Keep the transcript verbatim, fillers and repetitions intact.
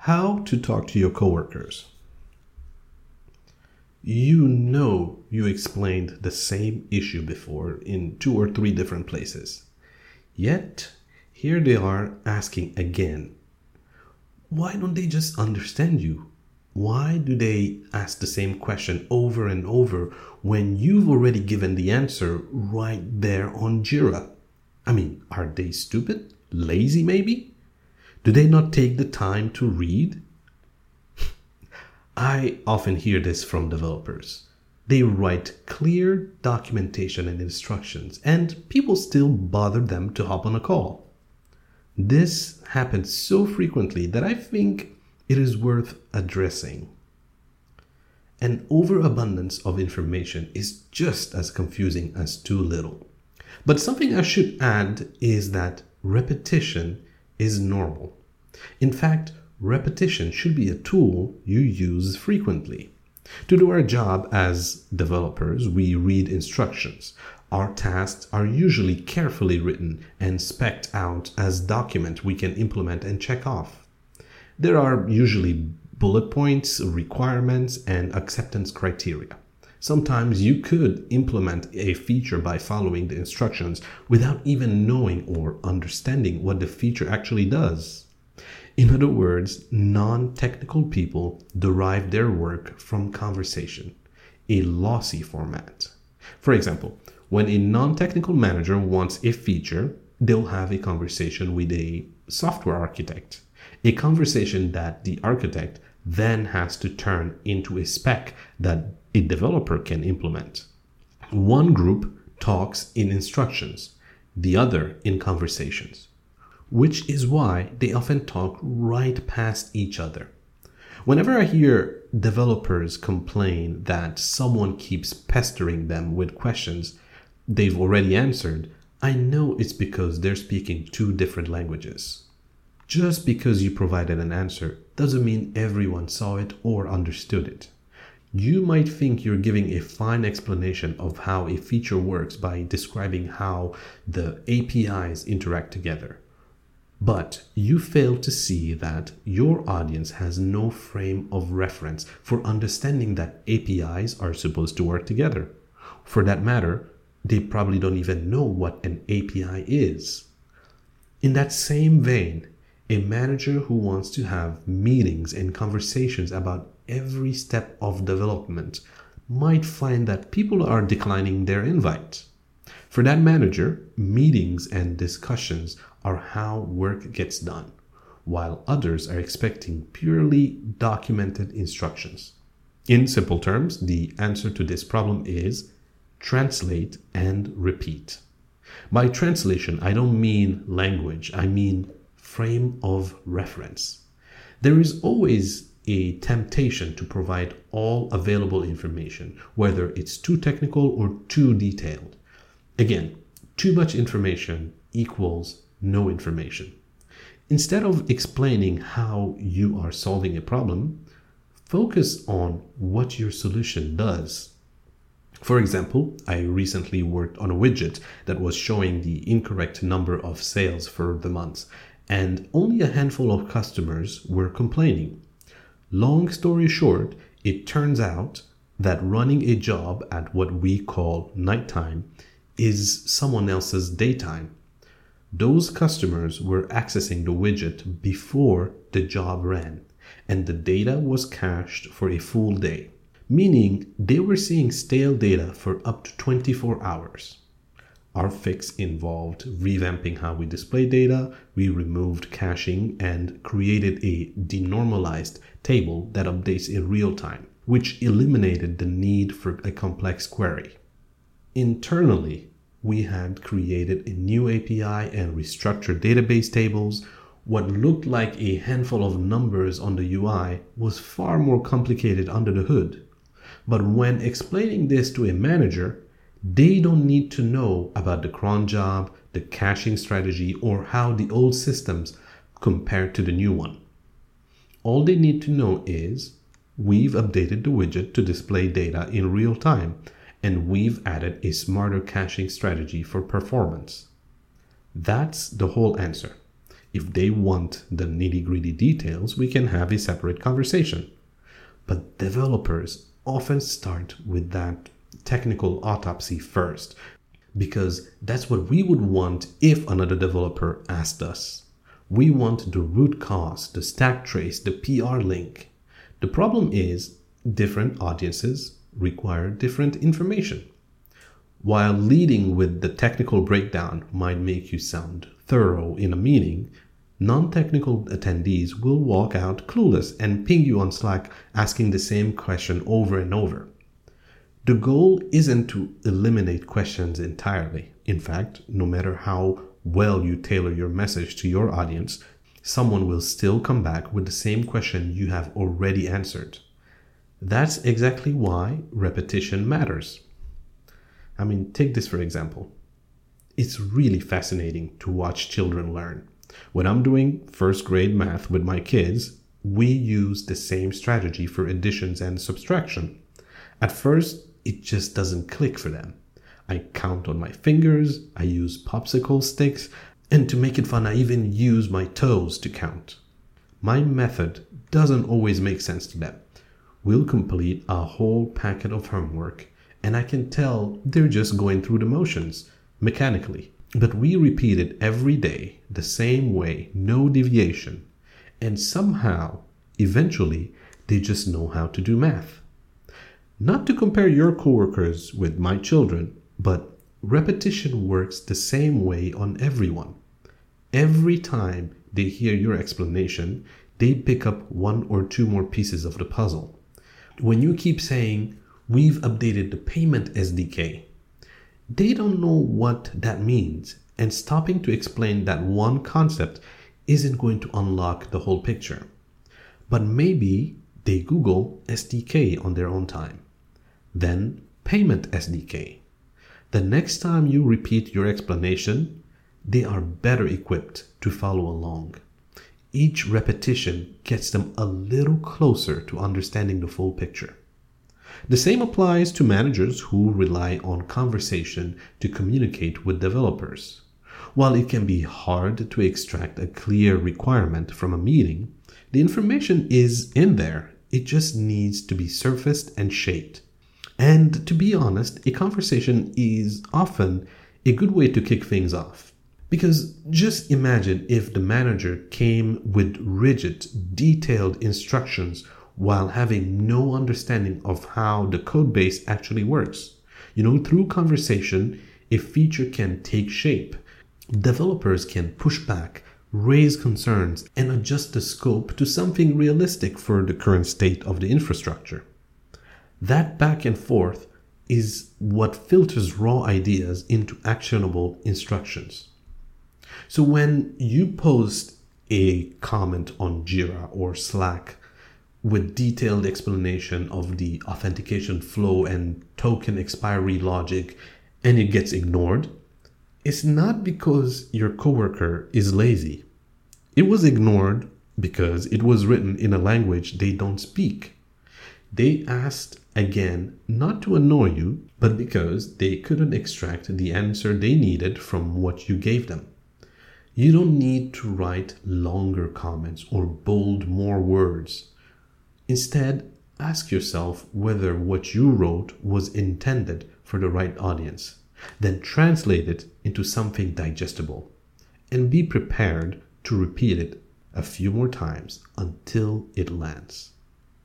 How to talk to your coworkers. You know you explained the same issue before in two or three different places. Yet, here they are asking again. Why don't they just understand you? Why do they ask the same question over and over when you've already given the answer right there on Jira? I mean, are they stupid? Lazy maybe? Do they not take the time to read? I often hear this from developers. They write clear documentation and instructions, and people still bother them to hop on a call. This happens so frequently that I think it is worth addressing. An overabundance of information is just as confusing as too little. But something I should add is that repetition is normal. In fact, repetition should be a tool you use frequently. To do our job as developers, we read instructions. Our tasks are usually carefully written and spec'd out as documents we can implement and check off. There are usually bullet points, requirements, and acceptance criteria. Sometimes you could implement a feature by following the instructions without even knowing or understanding what the feature actually does. In other words, non-technical people derive their work from conversation, a lossy format. For example, when a non-technical manager wants a feature, they'll have a conversation with a software architect, a conversation that the architect then has to turn into a spec that a developer can implement. One group talks in instructions, the other in conversations, which is why they often talk right past each other. Whenever I hear developers complain that someone keeps pestering them with questions they've already answered, I know it's because they're speaking two different languages. Just because you provided an answer doesn't mean everyone saw it or understood it. You might think you're giving a fine explanation of how a feature works by describing how the A P Is interact together. But you fail to see that your audience has no frame of reference for understanding that A P Is are supposed to work together. For that matter, they probably don't even know what an A P I is. In that same vein, a manager who wants to have meetings and conversations about every step of development might find that people are declining their invite. For that manager, meetings and discussions are how work gets done, while others are expecting purely documented instructions. In simple terms, the answer to this problem is translate and repeat. By translation, I don't mean language, I mean frame of reference. There is always a temptation to provide all available information, whether it's too technical or too detailed. Again, too much information equals no information. Instead of explaining how you are solving a problem, focus on what your solution does. For example, I recently worked on a widget that was showing the incorrect number of sales for the month, and only a handful of customers were complaining. Long story short, it turns out that running a job at what we call nighttime is someone else's daytime. Those customers were accessing the widget before the job ran, and the data was cached for a full day, meaning they were seeing stale data for up to twenty-four hours. Our fix involved revamping how we display data, we removed caching, and created a denormalized table that updates in real time, which eliminated the need for a complex query. Internally, we had created a new A P I and restructured database tables. What looked like a handful of numbers on the U I was far more complicated under the hood. But when explaining this to a manager, they don't need to know about the cron job, the caching strategy, or how the old systems compare to the new one. All they need to know is we've updated the widget to display data in real time, and we've added a smarter caching strategy for performance. That's the whole answer. If they want the nitty-gritty details, we can have a separate conversation. But developers often start with that technical autopsy first, because that's what we would want if another developer asked us. We want the root cause, the stack trace, the P R link. The problem is different audiences require different information. While leading with the technical breakdown might make you sound thorough in a meeting, non-technical attendees will walk out clueless and ping you on Slack asking the same question over and over. The goal isn't to eliminate questions entirely. In fact, no matter how well you tailor your message to your audience, someone will still come back with the same question you have already answered. That's exactly why repetition matters. I mean, take this for example. It's really fascinating to watch children learn. When I'm doing first grade math with my kids, we use the same strategy for additions and subtraction. At first, it just doesn't click for them. I count on my fingers, I use popsicle sticks, and to make it fun, I even use my toes to count. My method doesn't always make sense to them. We'll complete a whole packet of homework, and I can tell they're just going through the motions, mechanically. But we repeat it every day, the same way, no deviation. And somehow, eventually, they just know how to do math. Not to compare your coworkers with my children, but repetition works the same way on everyone. Every time they hear your explanation, they pick up one or two more pieces of the puzzle. When you keep saying, "We've updated the payment S D K," they don't know what that means, and stopping to explain that one concept isn't going to unlock the whole picture. But maybe they Google S D K on their own time. Then payment S D K. The next time you repeat your explanation, they are better equipped to follow along. Each repetition gets them a little closer to understanding the full picture. The same applies to managers who rely on conversation to communicate with developers. While it can be hard to extract a clear requirement from a meeting, the information is in there. It just needs to be surfaced and shaped. And to be honest, a conversation is often a good way to kick things off. Because just imagine if the manager came with rigid, detailed instructions while having no understanding of how the code base actually works. You know, through conversation, a feature can take shape. Developers can push back, raise concerns, and adjust the scope to something realistic for the current state of the infrastructure. That back and forth is what filters raw ideas into actionable instructions. So when you post a comment on Jira or Slack with detailed explanation of the authentication flow and token expiry logic, and it gets ignored, it's not because your coworker is lazy. It was ignored because it was written in a language they don't speak. They asked again not to annoy you, but because they couldn't extract the answer they needed from what you gave them. You don't need to write longer comments or bold more words. Instead, ask yourself whether what you wrote was intended for the right audience. Then translate it into something digestible. And be prepared to repeat it a few more times until it lands.